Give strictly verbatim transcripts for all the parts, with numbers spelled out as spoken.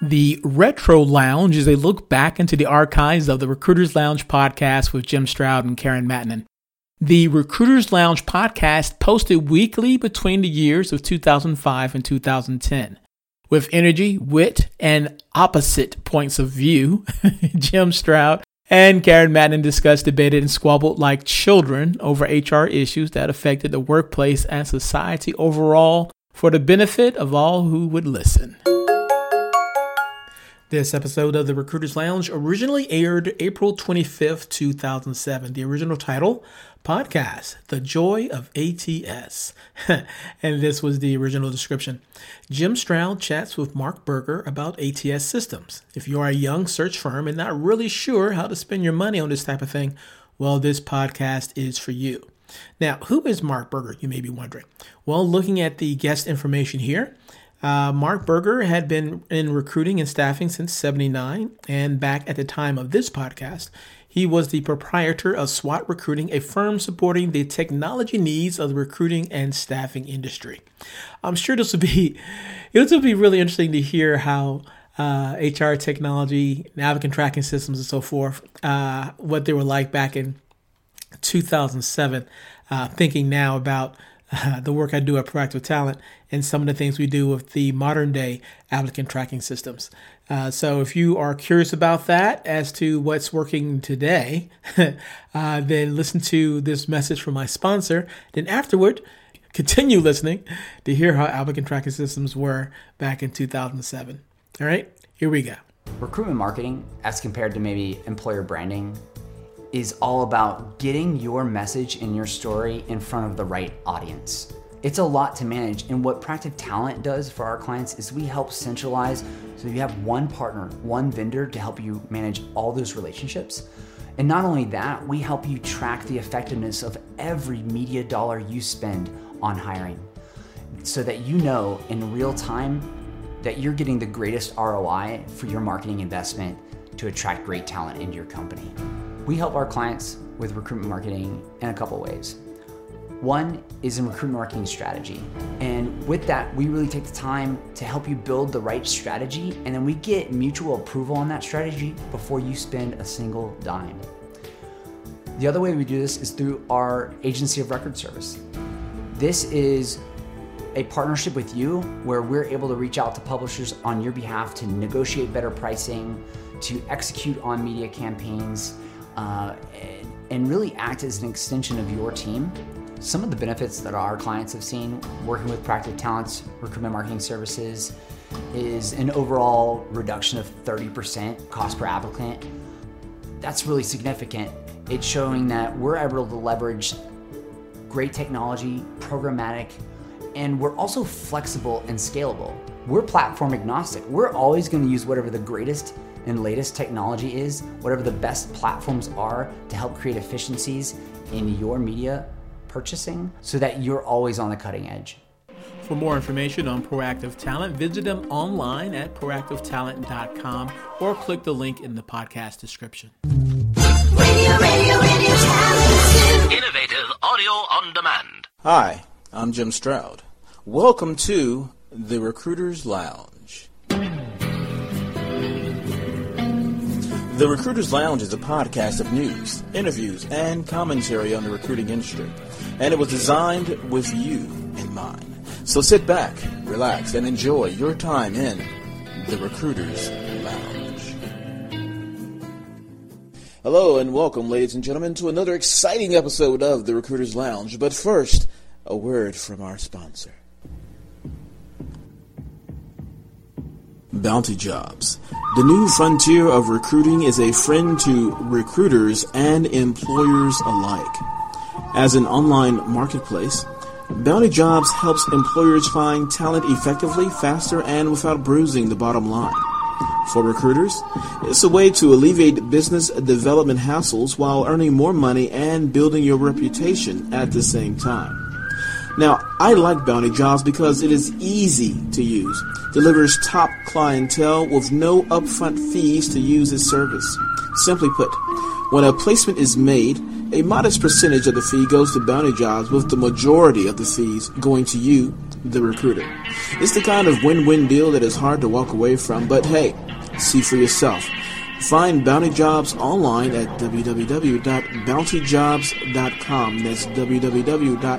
The Retro Lounge is a look back into the archives of the Recruiters Lounge podcast with Jim Stroud and Karen Mattinen. The Recruiters Lounge podcast posted weekly between the years of two thousand five and two thousand ten. With energy, wit, and opposite points of view, Jim Stroud and Karen Mattinen discussed, debated, and squabbled like children over H R issues that affected the workplace and society overall for the benefit of all who would listen. This episode of the Recruiters Lounge originally aired April twenty-fifth, two thousand seven. The original title, Podcast, The Joy of A T S. And this was the original description. Jim Stroud chats with Mark Berger about A T S systems. If you are a young search firm and not really sure how to spend your money on this type of thing, well, this podcast is for you. Now, who is Mark Berger, you may be wondering? Well, looking at the guest information here, Uh, Mark Berger had been in recruiting and staffing since seventy-nine, and back at the time of this podcast, he was the proprietor of SWAT Recruiting, a firm supporting the technology needs of the recruiting and staffing industry. I'm sure this will be, it will be really interesting to hear how uh, H R technology, applicant tracking systems, and so forth, uh, what they were like back in two thousand seven. Uh, thinking now about Uh, the work I do at Proactive Talent and some of the things we do with the modern day applicant tracking systems. Uh, so if you are curious about that as to what's working today, uh, then listen to this message from my sponsor. Then afterward, continue listening to hear how applicant tracking systems were back in two thousand seven. All right, here we go. Recruitment marketing, as compared to maybe employer branding, is all about getting your message and your story in front of the right audience. It's a lot to manage, and what Proactive Talent does for our clients is we help centralize so you have one partner, one vendor to help you manage all those relationships. And not only that, we help you track the effectiveness of every media dollar you spend on hiring so that you know in real time that you're getting the greatest R O I for your marketing investment to attract great talent into your company. We help our clients with recruitment marketing in a couple ways. One is in recruitment marketing strategy. And with that, we really take the time to help you build the right strategy, and then we get mutual approval on that strategy before you spend a single dime. The other way we do this is through our agency of record service. This is a partnership with you where we're able to reach out to publishers on your behalf to negotiate better pricing, to execute on media campaigns, Uh, and really act as an extension of your team. Some of the benefits that our clients have seen working with Proactive Talent's recruitment marketing services is an overall reduction of thirty percent cost per applicant. That's really significant. It's showing that we're able to leverage great technology, programmatic, and we're also flexible and scalable. We're platform agnostic. We're always going to use whatever the greatest and latest technology is, whatever the best platforms are to help create efficiencies in your media purchasing so that you're always on the cutting edge. For more information on Proactive Talent, visit them online at proactive talent dot com or click the link in the podcast description. Radio, radio, radio talent. Innovative audio on demand. Hi, I'm Jim Stroud. Welcome to the Recruiters Lounge. The Recruiters Lounge is a podcast of news, interviews, and commentary on the recruiting industry, and it was designed with you in mind. So sit back, relax, and enjoy your time in the Recruiters Lounge. Hello and welcome, ladies and gentlemen, to another exciting episode of the Recruiters Lounge. But first, a word from our sponsor. Bounty Jobs. The new frontier of recruiting is a friend to recruiters and employers alike. As an online marketplace, Bounty Jobs helps employers find talent effectively, faster, and without bruising the bottom line. For recruiters, it's a way to alleviate business development hassles while earning more money and building your reputation at the same time. Now, I like Bounty Jobs because it is easy to use, delivers top clientele with no upfront fees to use its service. Simply put, when a placement is made, a modest percentage of the fee goes to Bounty Jobs, with the majority of the fees going to you, the recruiter. It's the kind of win-win deal that is hard to walk away from, but hey, see for yourself. Find Bounty Jobs online at w w w dot bounty jobs dot com. That's w w w dot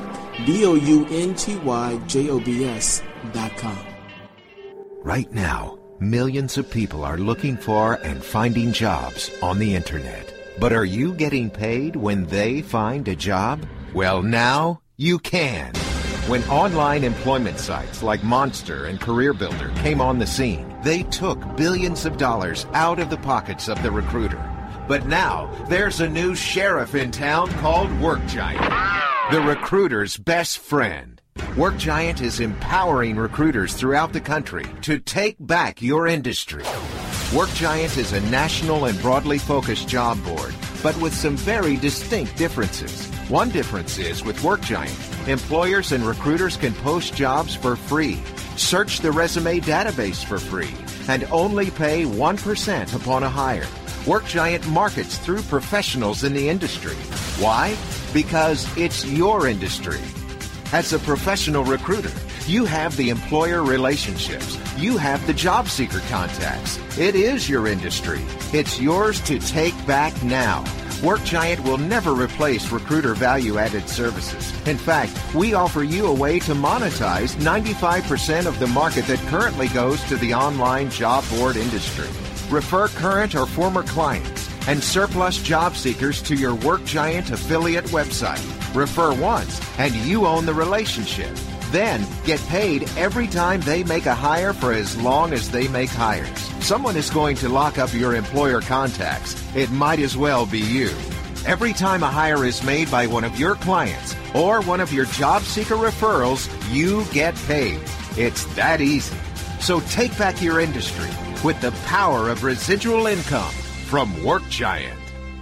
bounty dot com. Right now, millions of people are looking for and finding jobs on the internet. But are you getting paid when they find a job? Well, now you can. When online employment sites like Monster and CareerBuilder came on the scene, they took billions of dollars out of the pockets of the recruiter. But now, there's a new sheriff in town called WorkGiant, the recruiter's best friend. WorkGiant is empowering recruiters throughout the country to take back your industry. WorkGiant is a national and broadly focused job board, but with some very distinct differences. One difference is, with WorkGiant, employers and recruiters can post jobs for free, search the resume database for free, and only pay one percent upon a hire. WorkGiant markets through professionals in the industry. Why? Because it's your industry. As a professional recruiter, you have the employer relationships. You have the job seeker contacts. It is your industry. It's yours to take back now. WorkGiant will never replace recruiter value-added services. In fact, we offer you a way to monetize ninety-five percent of the market that currently goes to the online job board industry. Refer current or former clients and surplus job seekers to your WorkGiant affiliate website. Refer once, and you own the relationship. Then get paid every time they make a hire for as long as they make hires. Someone is going to lock up your employer contacts. It might as well be you. Every time a hire is made by one of your clients or one of your job seeker referrals, you get paid. It's that easy. So take back your industry with the power of residual income from WorkGiant.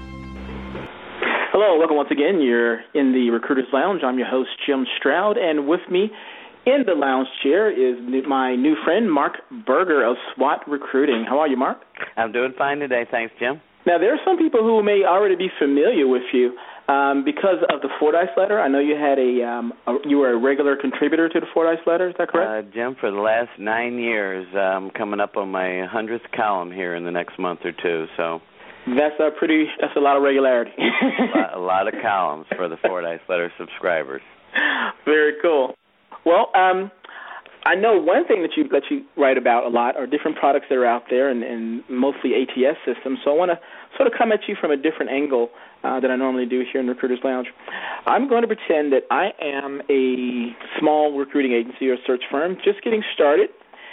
Hello, welcome once again. You're in the Recruiter's Lounge. I'm your host, Jim Stroud, and with me in the lounge chair is my new friend, Mark Berger of SWAT Recruiting. How are you, Mark? I'm doing fine today. Thanks, Jim. Now, there are some people who may already be familiar with you um, because of the Fordyce letter. I know you had a, um, a you were a regular contributor to the Fordyce letter. Is that correct? Uh, Jim, for the last nine years, I'm coming up on my hundredth column here in the next month or two. So that's a pretty. That's a lot of regularity. a, lot, a lot of columns for the Fordyce letter subscribers. Very cool. Well, um, I know one thing that you that you write about a lot are different products that are out there, and, and mostly A T S systems. So I want to sort of come at you from a different angle uh, than I normally do here in Recruiter's Lounge. I'm going to pretend that I am a small recruiting agency or search firm just getting started,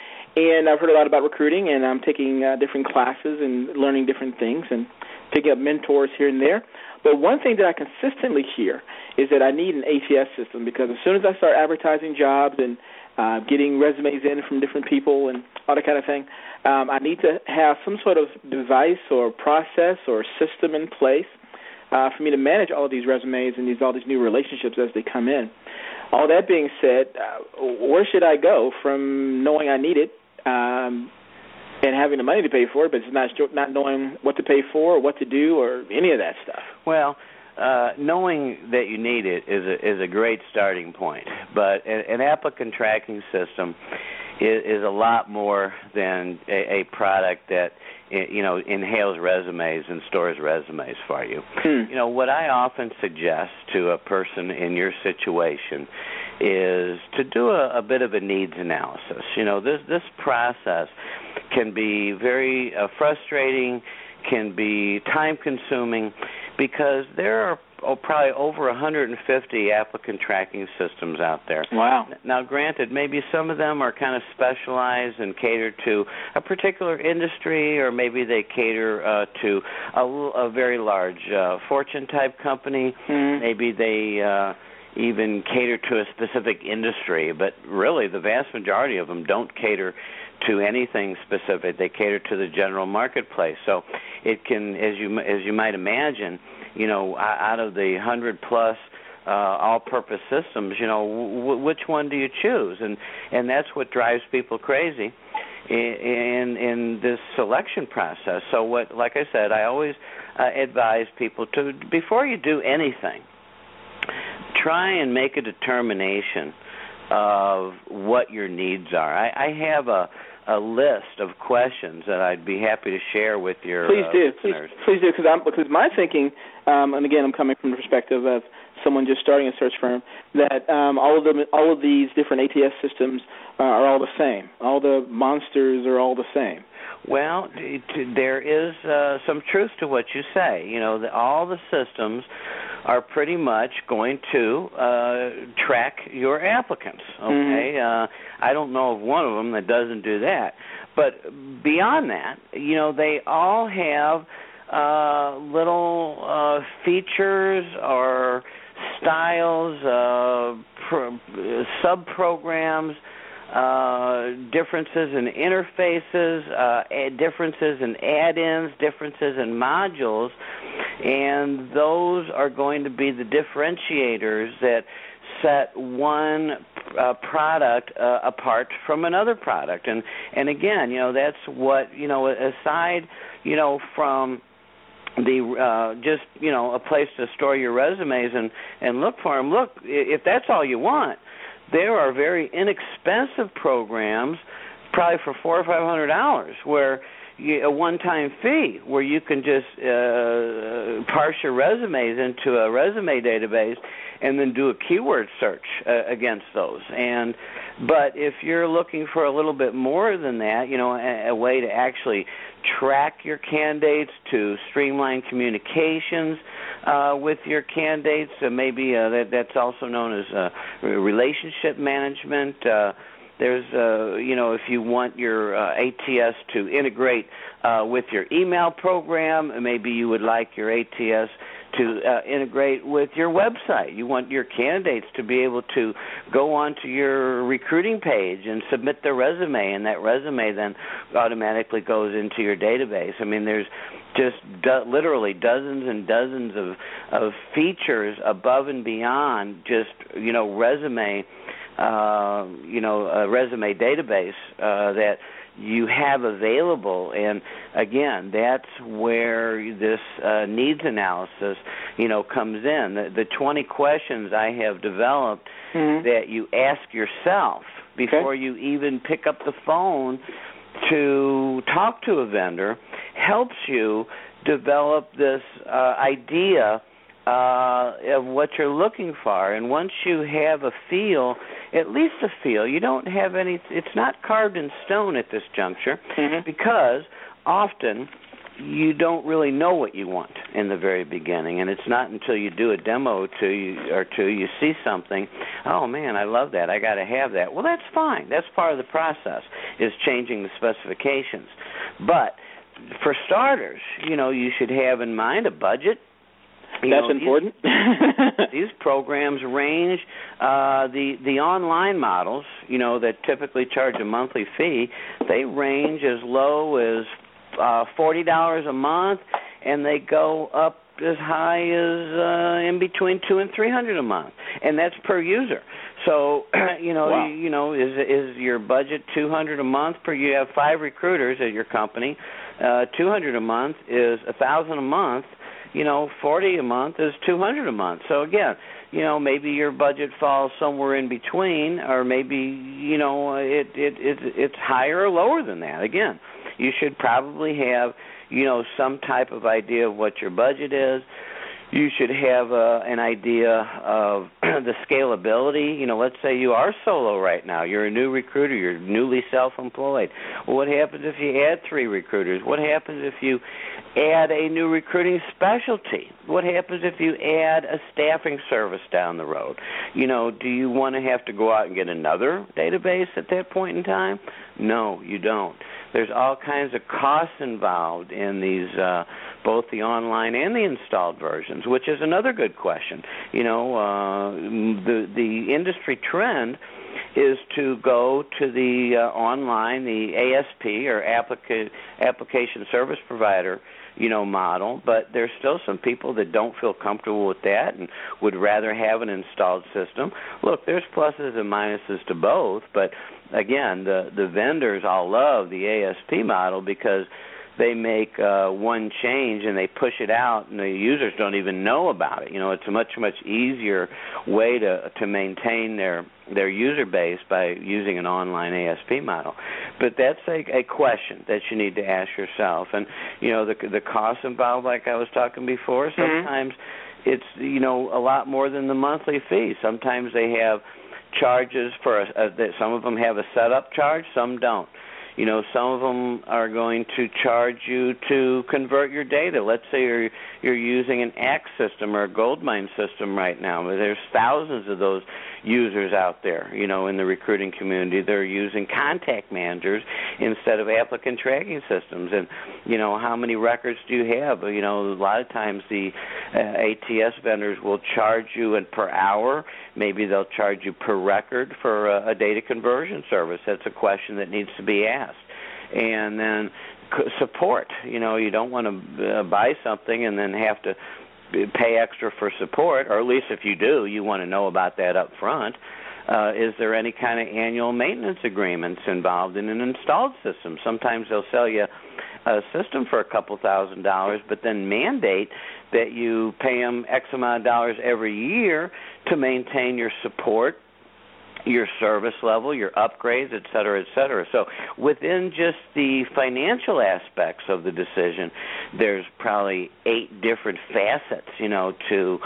and I've heard a lot about recruiting, and I'm taking uh, different classes and learning different things and picking up mentors here and there. But one thing that I consistently hear is that I need an A T S system, because as soon as I start advertising jobs and uh, getting resumes in from different people and all that kind of thing, um, I need to have some sort of device or process or system in place uh, for me to manage all of these resumes and these all these new relationships as they come in. All that being said, uh, where should I go from knowing I need it um, and having the money to pay for it, but it's not not knowing what to pay for or what to do or any of that stuff? Well, uh, knowing that you need it is a, is a great starting point, but an, an applicant tracking system is, is a lot more than a, a product that, you know, inhales resumes and stores resumes for you. Hmm. You know, what I often suggest to a person in your situation is to do a, a bit of a needs analysis. You know, this this process can be very uh, frustrating, can be time-consuming, because there are oh, probably over one hundred fifty applicant tracking systems out there. Wow. Now, granted, maybe some of them are kind of specialized and cater to a particular industry, or maybe they cater uh, to a, a very large uh, Fortune-type company. Mm-hmm. Maybe they uh, even cater to a specific industry, but really the vast majority of them don't cater to anything specific. They cater to the general marketplace. So it can, as you as you might imagine, you know, out of the hundred plus uh, all-purpose systems, you know, w- which one do you choose? And and that's what drives people crazy in in this selection process. So what, like I said, I always uh, advise people to, before you do anything, try and make a determination of what your needs are. I, I have a a list of questions that I'd be happy to share with your Please uh, do. listeners. Please, please do, because I'm because my thinking, um, and again, I'm coming from the perspective of someone just starting a search firm, that um, all of them, all of these different A T S systems uh, are all the same. All the monsters are all the same. Well, t- t- there is uh, some truth to what you say. You know, the, all the systems are pretty much going to uh, track your applicants. Okay, mm-hmm. uh, I don't know of one of them that doesn't do that. But beyond that, you know, they all have uh, little uh, features or styles, uh, pro- sub-programs, uh, differences in interfaces, uh, differences in add-ins, differences in modules, and those are going to be the differentiators that set one uh, product uh, apart from another product. And and again, you know, that's what, you know, aside, you know, from the uh, just, you know, a place to store your resumes and, and look for them. Look, if that's all you want, there are very inexpensive programs, probably for four or five hundred dollars, where you, a one-time fee, where you can just uh, parse your resumes into a resume database and then do a keyword search uh, against those. And but if you're looking for a little bit more than that, you know, a, a way to actually track your candidates, to streamline communications uh, with your candidates, uh, maybe uh, that, that's also known as uh, relationship management. Uh, There's, uh, you know, if you want your uh, A T S to integrate uh, with your email program, maybe you would like your A T S to uh, integrate with your website. You want your candidates to be able to go onto your recruiting page and submit their resume, and that resume then automatically goes into your database. I mean, there's just do- literally dozens and dozens of, of features above and beyond just, you know, resume Uh, you know, a resume database uh, that you have available. And again, that's where this uh, needs analysis, you know, comes in. The, the twenty questions I have developed mm-hmm. that you ask yourself before okay. you even pick up the phone to talk to a vendor helps you develop this uh, idea Uh, of what you're looking for. And once you have a feel, at least a feel, you don't have any, it's not carved in stone at this juncture, mm-hmm. because often you don't really know what you want in the very beginning, and it's not until you do a demo to you, or two, you see something, oh man, I love that, I got to have that. Well, that's fine. That's part of the process, is changing the specifications. But for starters, you know, you should have in mind a budget. You That's know, important. These, these programs range, uh, the the online models, you know, that typically charge a monthly fee, they range as low as uh, forty dollars a month, and they go up as high as uh, in between two and three hundred a month, and that's per user. So, you know, wow. you, you know, is is your budget two hundred a month per? You have five recruiters at your company. Uh, two hundred a month is a thousand a month. You know, forty a month is two hundred a month. So again, you know, maybe your budget falls somewhere in between, or maybe, you know, it, it, it it's higher or lower than that. Again, you should probably have, you know, some type of idea of what your budget is. You should have uh, an idea of the scalability. You know, let's say you are solo right now. You're a new recruiter. You're newly self-employed. Well, what happens if you add three recruiters? What happens if you add a new recruiting specialty? What happens if you add a staffing service down the road? You know, do you want to have to go out and get another database at that point in time? No, you don't. There's all kinds of costs involved in these, uh, both the online and the installed versions, which is another good question. You know, uh, the the industry trend is to go to the uh, online, the A S P, or applica- application service provider, you know, model, but there's still some people that don't feel comfortable with that and would rather have an installed system. Look, there's pluses and minuses to both, but again, the, the vendors all love the A S P model because they make uh, one change and they push it out, and the users don't even know about it. You know, it's a much much easier way to to maintain their their user base by using an online A S P model. But that's a, a question that you need to ask yourself. And you know, the the costs involved, like I was talking before, sometimes mm-hmm. it's you know a lot more than the monthly fee. Sometimes they have charges for a, a, some of them have a setup charge, some don't. You know, some of them are going to charge you to convert your data. Let's say you're you're using an Axe system or a Goldmine system right now. There's thousands of those users out there, you know, in the recruiting community. They're using contact managers instead of applicant tracking systems. And, you know, how many records do you have? You know, a lot of times the uh, A T S vendors will charge you in per hour. Maybe they'll charge you per record for a, a data conversion service. That's a question that needs to be asked. And then support. You know, you don't want to uh, buy something and then have to pay extra for support, or at least if you do, you want to know about that up front. Uh, is there any kind of annual maintenance agreements involved in an installed system? Sometimes they'll sell you a system for a couple thousand dollars, but then mandate that you pay them X amount of dollars every year to maintain your support, your service level, your upgrades, et cetera, et cetera. So within just the financial aspects of the decision, there's probably eight different facets, you know, to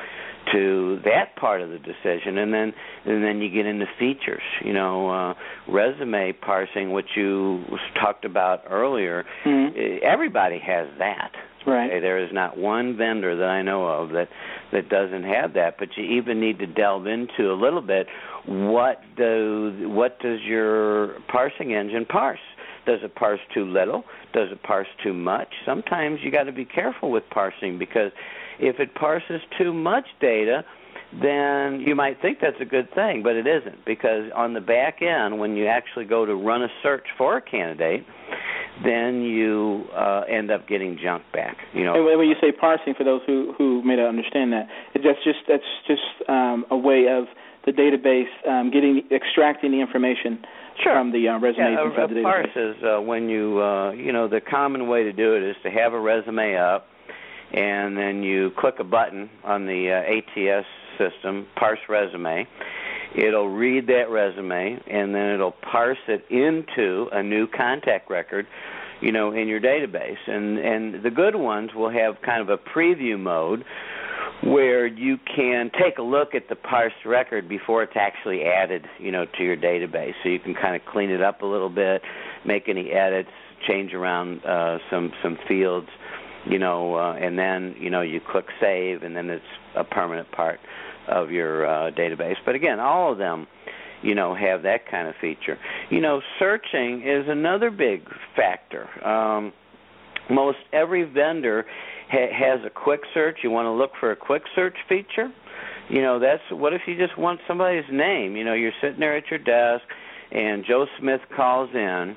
to that part of the decision, and then and then you get into features, you know, uh, resume parsing, which you talked about earlier. Mm-hmm. Everybody has that. Right. Okay? There is not one vendor that I know of that that doesn't have that. But you even need to delve into a little bit what do what does your parsing engine parse? Does it parse too little? Does it parse too much? Sometimes you got to be careful with parsing, because if it parses too much data, then you might think that's a good thing, but it isn't, because on the back end, when you actually go to run a search for a candidate, then you uh, end up getting junk back. You know, and when you say parsing, for those who, who may not understand that, that's just that's just um, a way of the database um, getting extracting the information sure. from the uh, resumes yeah, inside a, the database. A parse is uh, when you uh, you know the common way to do it is to have a resume up, and then you click a button on the uh, A T S system, parse resume. It'll read that resume, and then it'll parse it into a new contact record, you know, in your database. And and the good ones will have kind of a preview mode where you can take a look at the parsed record before it's actually added, you know, to your database. So you can kind of clean it up a little bit, make any edits, change around uh, some some fields, you know, uh, and then, you know, you click save, and then it's a permanent part of your uh, database. But again, all of them, you know, have that kind of feature. You know, searching is another big factor. Um, most every vendor ha- has a quick search. You want to look for a quick search feature. You know, that's what if you just want somebody's name? You know, you're sitting there at your desk, and Joe Smith calls in,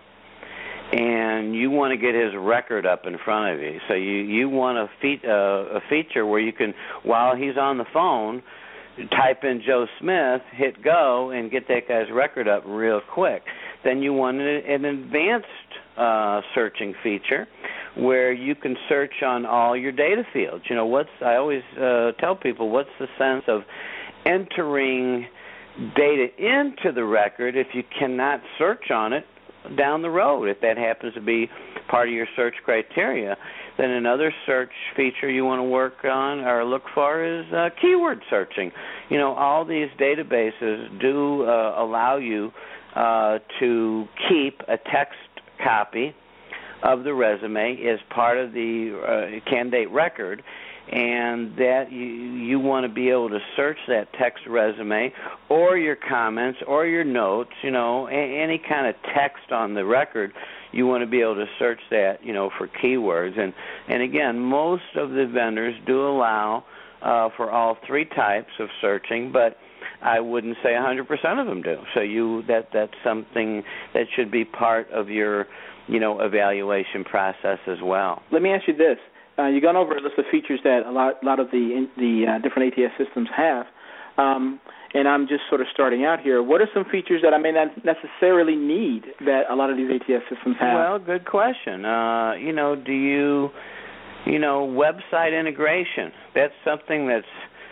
and you want to get his record up in front of you. So you, you want a, fe- uh, a feature where you can, while he's on the phone, type in Joe Smith, hit go, and get that guy's record up real quick. Then you want an advanced uh, searching feature where you can search on all your data fields. You know, what's I always uh, tell people, what's the sense of entering data into the record if you cannot search on it down the road, if that happens to be part of your search criteria? Then another search feature you want to work on or look for is uh, keyword searching. You know, all these databases do uh, allow you uh, to keep a text copy of the resume as part of the uh, candidate record, and that you, you want to be able to search that text resume or your comments or your notes, you know, a- any kind of text on the record. You want to be able to search that, you know, for keywords. And, and again, most of the vendors do allow uh, for all three types of searching, but I wouldn't say one hundred percent of them do. So you that that's something that should be part of your, you know, evaluation process as well. Let me ask you this. Uh, you've gone over a list of features that a lot, lot of the the uh, different A T S systems have. um, and I'm just sort of starting out here. What are some features that I may not necessarily need that a lot of these A T S systems have? Well, good question. Uh, you know, do you, you know, website integration? That's something that's,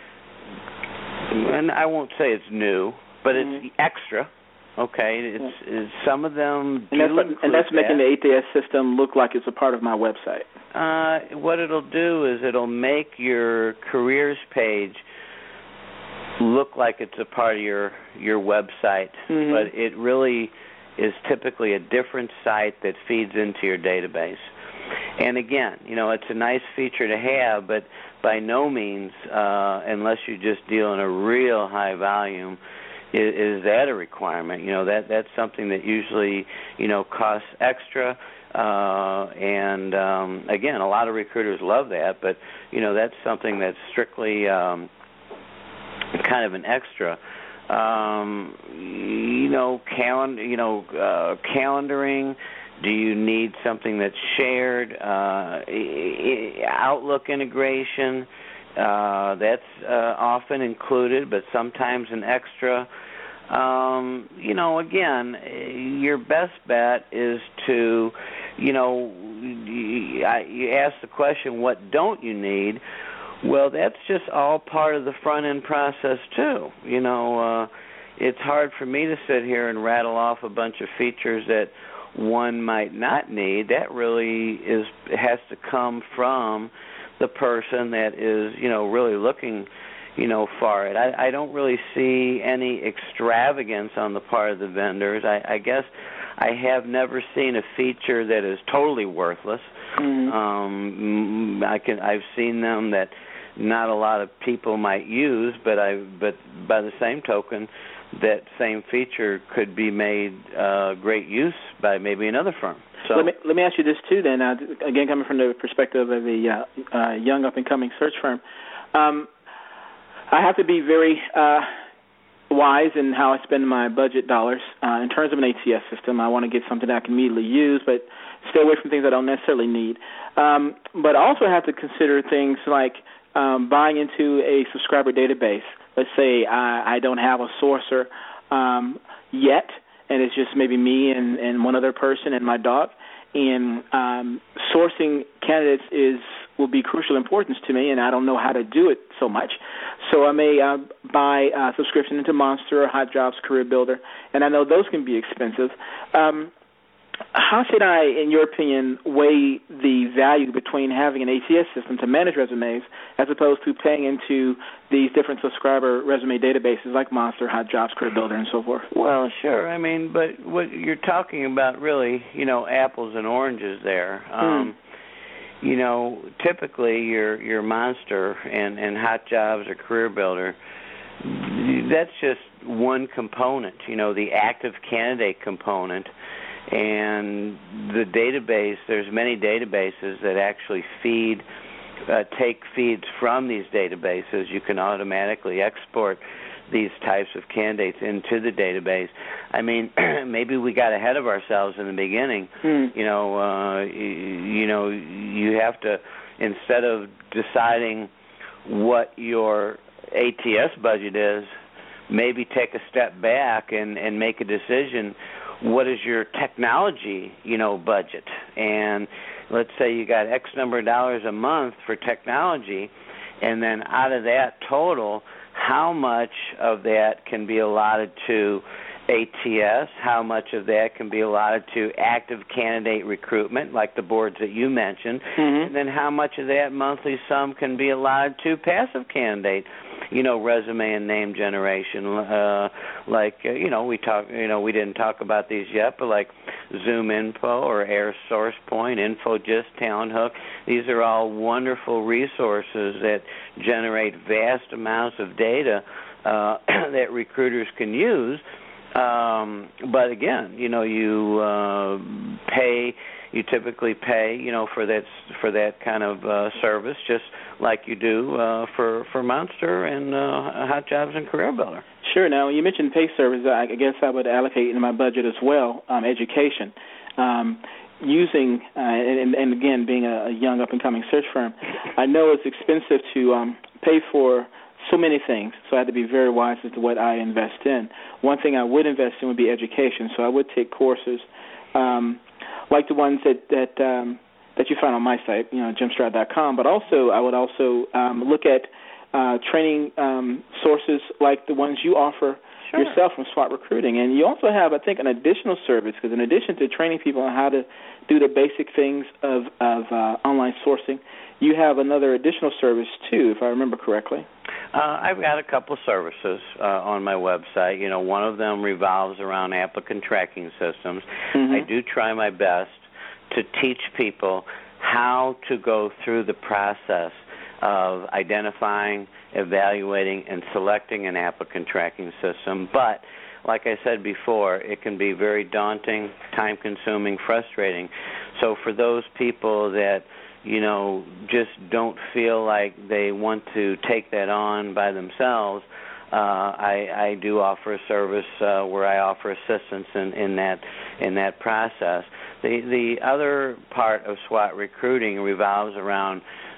and I won't say it's new, but mm-hmm. it's extra. Okay, it's, it's some of them do and that's, include and that's making that. the A T S system look like it's a part of my website. Uh, what it'll do is it'll make your careers page look like it's a part of your your website, mm-hmm. but it really is typically a different site that feeds into your database. And again, you know, it's a nice feature to have, but by no means, uh, unless you just deal in a real high volume, is, is that a requirement. You know, that that's something that usually, you know, costs extra. Uh, and um, again, a lot of recruiters love that, but you know, that's something that's strictly um, kind of an extra. Um, you know, calendar, you know, uh, calendaring. Do you need something that's shared? Uh, Outlook integration, uh, that's uh, often included, but sometimes an extra. Um, you know, again, your best bet is to, you know, you ask the question, what don't you need? Well, that's just all part of the front-end process, too. You know, uh, it's hard for me to sit here and rattle off a bunch of features that one might not need. That really is has to come from the person that is, you know, really looking, you know, for it. I, I don't really see any extravagance on the part of the vendors. I, I guess I have never seen a feature that is totally worthless. Mm-hmm. Um, I can I've seen them that not a lot of people might use, but I but by the same token, that same feature could be made uh, great use by maybe another firm. So let me let me ask you this too. Then uh, again, coming from the perspective of a uh, uh, young up and coming search firm, um, I have to be very uh, wise in how I spend my budget dollars. Uh, in terms of an A T S system, I want to get something that I can immediately use, but stay away from things I don't necessarily need. Um, but I also have to consider things like um, buying into a subscriber database. Let's say I, I don't have a sourcer um, yet, and it's just maybe me and, and one other person and my dog. And um, sourcing candidates is will be crucial importance to me, and I don't know how to do it so much. So I may uh, buy a subscription into Monster or Hot Jobs Career Builder, and I know those can be expensive. Um, how should I, in your opinion, weigh the value between having an A T S system to manage resumes as opposed to paying into these different subscriber resume databases like Monster, Hot Jobs, Career Builder, and so forth? Well, sure. I mean, but what you're talking about really, you know, apples and oranges there. Um, hmm. You know, typically your your Monster and, and Hot Jobs or Career Builder, that's just one component, you know, the active candidate component. And the database, there's many databases that actually feed, uh, take feeds from these databases. You can automatically export these types of candidates into the database. I mean, maybe we got ahead of ourselves in the beginning. Hmm. You know, uh, you, you know, you have to, instead of deciding what your A T S budget is, maybe take a step back and, and make a decision. What is your technology, you know, budget? And let's say you got X number of dollars a month for technology, and then out of that total, how much of that can be allotted to A T S? How much of that can be allotted to active candidate recruitment, like the boards that you mentioned? Mm-hmm. And then how much of that monthly sum can be allotted to passive candidate, you know, resume and name generation? Uh, like, uh, you know, we talk, you know, we didn't talk about these yet, but like Zoom Info or Air Source Point, InfoGist, Talent Hook, these are all wonderful resources that generate vast amounts of data uh, that recruiters can use. Um, but again, you know, you uh, pay. You typically pay, you know, for that for that kind of uh, service, just like you do uh, for for Monster and uh, Hot Jobs and Career Builder. Sure. Now, you mentioned pay service. I guess I would allocate in my budget as well um, education. Um, using uh, and, and again, being a young up and coming search firm, I know it's expensive to um, pay for so many things, so I had to be very wise as to what I invest in. One thing I would invest in would be education, so I would take courses um, like the ones that that um, that you find on my site, you know, jim stroud dot com. But also, I would also um, look at uh, training um, sources like the ones you offer sure. yourself from SWAT Recruiting. And you also have, I think, an additional service, because in addition to training people on how to do the basic things of, of uh, online sourcing, you have another additional service, too, if I remember correctly. Uh, I've got a couple services uh, on my website. You know, one of them revolves around applicant tracking systems. Mm-hmm. I do try my best to teach people how to go through the process of identifying, evaluating, and selecting an applicant tracking system. But like I said before, it can be very daunting, time-consuming, frustrating. So for those people that, you know, just don't feel like they want to take that on by themselves, uh, I, I do offer a service uh, where I offer assistance in, in that in that process. The the other part of SWAT Recruiting revolves around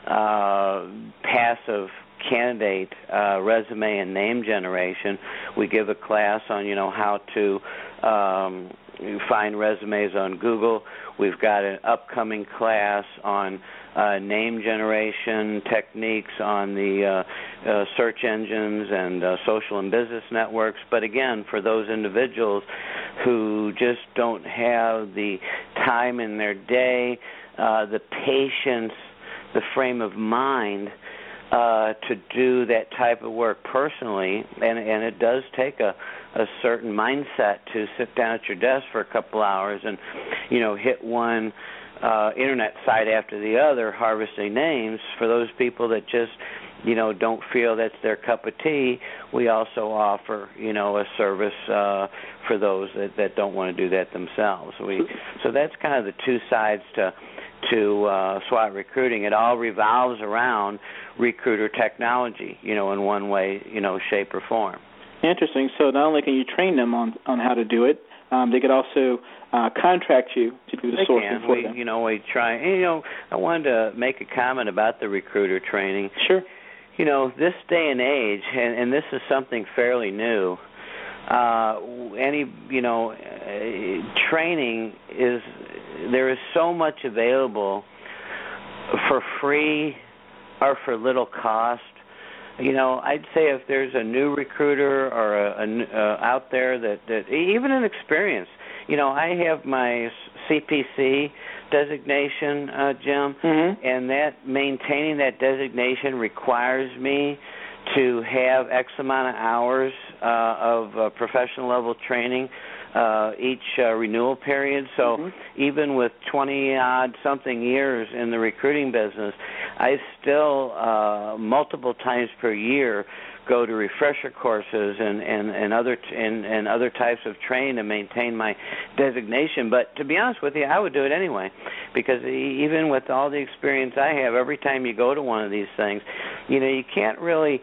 uh, passive candidate uh, resume and name generation. We give a class on, you know, how to um, find resumes on Google. We've got an upcoming class on uh, name generation techniques on the uh, uh, search engines and uh, social and business networks. But again, for those individuals who just don't have the time in their day, uh, the patience, the frame of mind uh, to do that type of work personally, and, and it does take a, a certain mindset to sit down at your desk for a couple hours and, you know, hit one uh, internet site after the other, harvesting names. For those people that just, you know, don't feel that's their cup of tea, we also offer, you know, a service uh, for those that, that don't want to do that themselves. We, so that's kind of the two sides to to uh, SWAT Recruiting. It all revolves around recruiter technology, you know, in one way, you know, shape or form. Interesting. So not only can you train them on, on how to do it, um, they could also uh, contract you to do the they sourcing can. for we, them. You know, we try. And, you know, I wanted to make a comment about the recruiter training. Sure. You know, this day and age, and, and this is something fairly new, uh, any, you know, uh, training is, there is so much available for free or for little cost. You know, I'd say if there's a new recruiter or a, a, uh, out there that, that, even an experience, you know, I have my C P C designation, uh, Jim, mm-hmm. and that maintaining that designation requires me to have X amount of hours uh, of uh, professional level training uh, each uh, renewal period. So mm-hmm. even with twenty-odd something years in the recruiting business, I still uh, multiple times per year go to refresher courses and, and, and other t- and, and other types of training to maintain my designation. But to be honest with you, I would do it anyway, because even with all the experience I have, every time you go to one of these things, you know, you can't really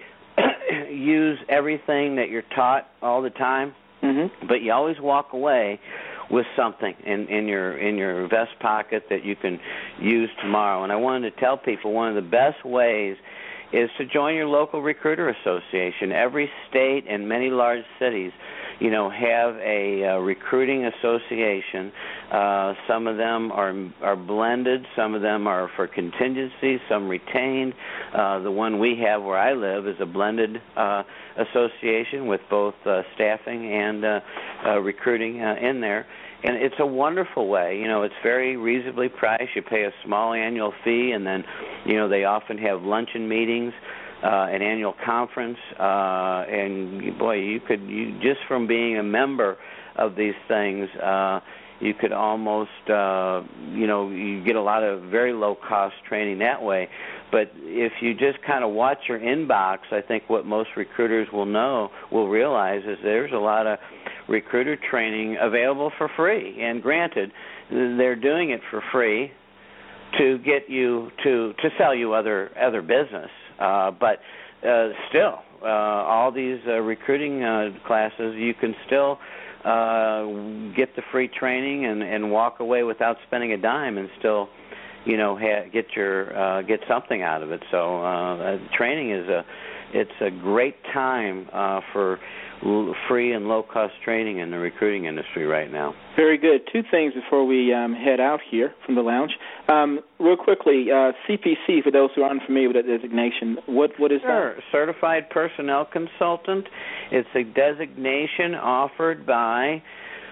use everything that you're taught all the time, mm-hmm. but you always walk away with something in, in your in your vest pocket that you can use tomorrow. And I wanted to tell people one of the best ways is to join your local recruiter association. Every state and many large cities, you know, have a uh, recruiting association. Uh, some of them are are blended. Some of them are for contingency. Some retained. Uh, the one we have where I live is a blended uh, association with both uh, staffing and uh, uh, recruiting uh, in there. And it's a wonderful way. You know, it's very reasonably priced. You pay a small annual fee, and then, you know, they often have luncheon meetings, uh, an annual conference, uh, and boy, you could you just from being a member of these things, uh, you could almost, uh, you know, you get a lot of very low-cost training that way. But if you just kind of watch your inbox, I think what most recruiters will know, will realize, is there's a lot of recruiter training available for free. And granted, they're doing it for free to get you to to sell you other other business. Uh, but uh, still, uh, all these uh, recruiting uh, classes, you can still uh, get the free training and, and walk away without spending a dime and still, you know, ha- get your uh, get something out of it. So uh, training is a it's a great time uh, for l- free and low-cost training in the recruiting industry right now. Very good. Two things before we um, head out here from the lounge. Um, real quickly, uh, C P C, for those who are unfamiliar with that designation, what what is Sure. that? Certified Personnel Consultant. It's a designation offered by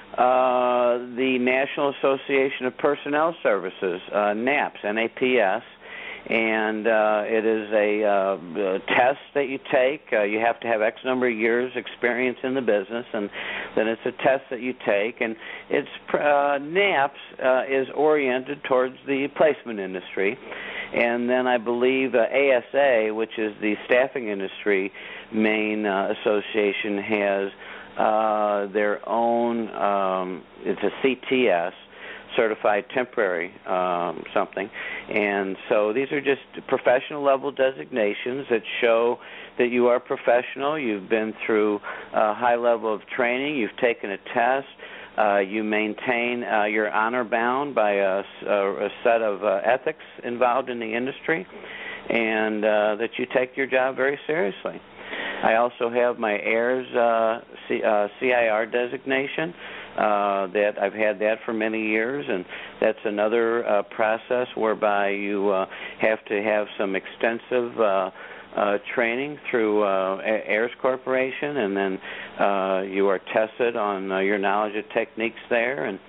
uh, the National Association of Personnel Services, uh, NAPS, N A P S. And uh, it is a, uh, a test that you take. Uh, you have to have X number of years experience in the business, and then it's a test that you take. And it's uh, NAPS uh, is oriented towards the placement industry. And then I believe uh, A S A, which is the staffing industry main uh, association, has uh, their own, um, it's a C T S, certified temporary um, something. And so these are just professional level designations that show that you are professional, you've been through a high level of training, you've taken a test, uh, you maintain, uh, you're honor bound by a, a, a set of uh, ethics involved in the industry, and uh, that you take your job very seriously. I also have my A I R S uh, C, uh, C I R designation. Uh, that I've had that for many years, and that's another uh, process whereby you uh, have to have some extensive uh, uh, training through uh, A I R S Corporation, and then uh, you are tested on uh, your knowledge of techniques there, and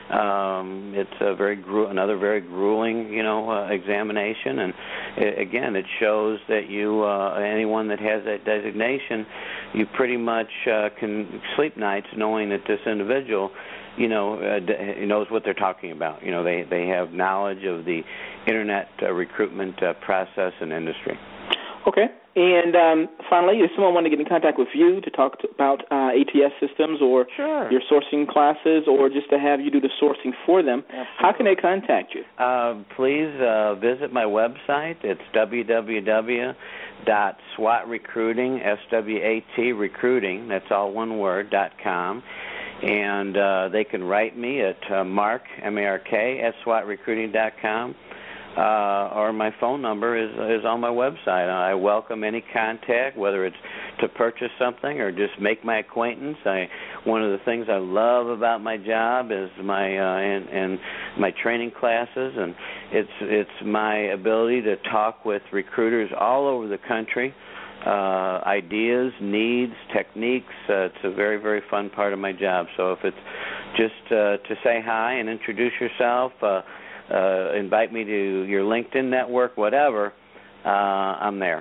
um, it's a very gru- another very grueling, you know, uh, examination, and it, again, it shows that you uh, anyone that has that designation, you pretty much uh, can sleep nights knowing that this individual, you know, uh, d- knows what they're talking about. You know, they, they have knowledge of the internet uh, recruitment uh, process and industry. Okay. And um, finally, if someone wanted to get in contact with you to talk to, about uh, A T S systems or Sure. your sourcing classes, or just to have you do the sourcing for them, Absolutely. How can they contact you? Uh, please uh, visit my website. It's w w w dot swat recruiting, S W A T recruiting, that's all one word, dot com. And uh, they can write me at uh, Mark, M A R K, at swat recruiting dot com. Uh, or my phone number is is on my website. I welcome any contact, whether it's to purchase something or just make my acquaintance. I one of the things I love about my job is my uh, and, and my training classes, and it's it's my ability to talk with recruiters all over the country. Uh, ideas, needs, techniques. Uh, it's a very, very fun part of my job. So if it's just uh, to say hi and introduce yourself, uh, Uh, invite me to your LinkedIn network, whatever, uh, I'm there.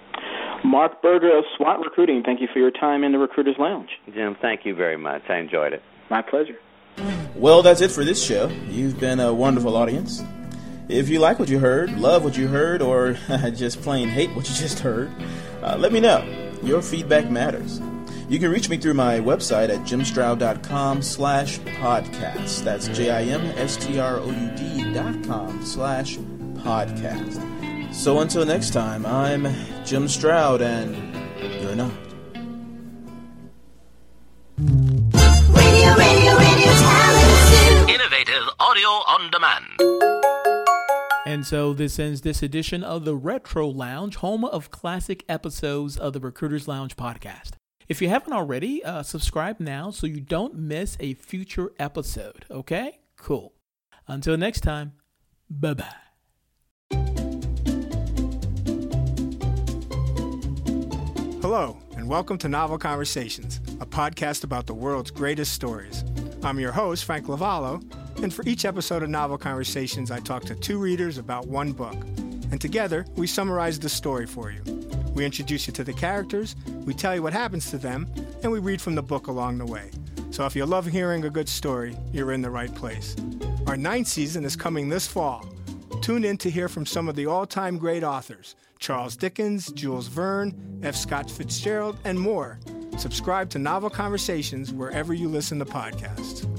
Mark Berger of SWAT Recruiting, thank you for your time in the Recruiters Lounge. Jim, thank you very much. I enjoyed it. My pleasure. Well, that's it for this show. You've been a wonderful audience. If you like what you heard, love what you heard, or just plain hate what you just heard, uh, let me know. Your feedback matters. You can reach me through my website at jimstroud.com slash podcast. That's J-I-M-S-T-R-O-U-D dot com slash podcast. So until next time, I'm Jim Stroud, and you're not. Radio, radio, radio talent zoo. Innovative audio on demand. And so this ends this edition of the Retro Lounge, home of classic episodes of the Recruiters Lounge podcast. If you haven't already, uh, subscribe now so you don't miss a future episode, okay? Cool. Until next time, bye-bye. Hello, and welcome to Novel Conversations, a podcast about the world's greatest stories. I'm your host, Frank Lavallo, and for each episode of Novel Conversations, I talk to two readers about one book. And together, we summarize the story for you. We introduce you to the characters, we tell you what happens to them, and we read from the book along the way. So if you love hearing a good story, you're in the right place. Our ninth season is coming this fall. Tune in to hear from some of the all-time great authors, Charles Dickens, Jules Verne, F. Scott Fitzgerald, and more. Subscribe to Novel Conversations wherever you listen to podcasts.